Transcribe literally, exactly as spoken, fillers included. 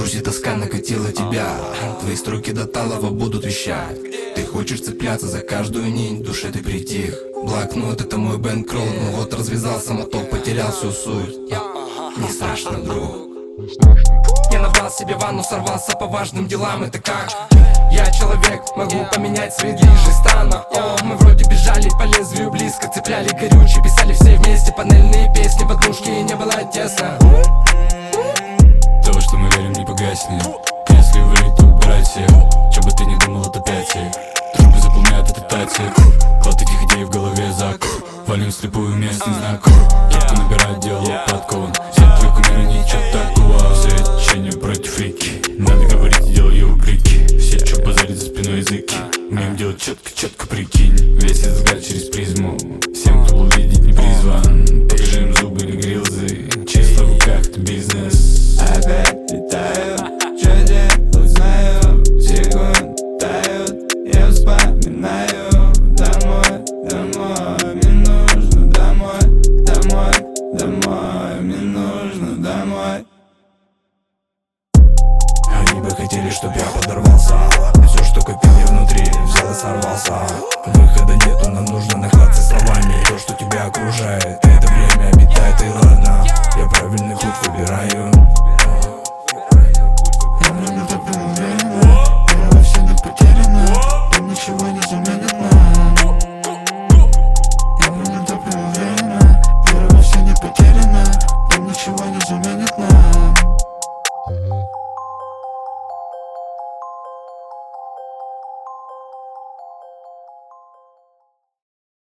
грусть и тоска накатила тебя. Твои строки до талого будут вещать. Ты хочешь цепляться за каждую нить, в душе ты притих. Блокнот — это мой бэнкролл, ну вот развязался моток, потерял всю суть. Не страшно, друг. Я набрал себе ванну, сорвался по важным делам, это как? Я человек, могу поменять свои движи странно. О, мы вроде бежали по лезвию близко, цепляли горючий, писали все вместе панельные песни в однушке, и не было тесно. То, во что мы верим, не погаснет. Если вылить, то убирать всех. Чё бы ты не думал, это пять сек. Дружбы заполняют этот отсек. Клад таких идей в голове закуп. Валим слепую местный знак. Трубку набирает, диалог подкован. Все твои кумиры, ничего такого. Все течение против реки. Надо говорить и делать упреки. Все чё базарить за спиной языки. Умеем делать четко-четко, прикинь. Весь этот взгляд через призму. Всем, кто увидеть не призван. Покажи им зубы или грилзы. Чисто в руках это бизнес. Опять летаю, что делать знаю. Секунд тают, я вспоминаю. Домой, домой, мне нужно домой. Домой, домой, мне нужно домой. Они бы хотели, чтоб я подорвался. Все, что копил я внутри, взял и сорвался. Выхода нету, нам нужно нахвататься словами. То, что тебя окружает, это время обитает, и ладно. Я правильный путь выбираю.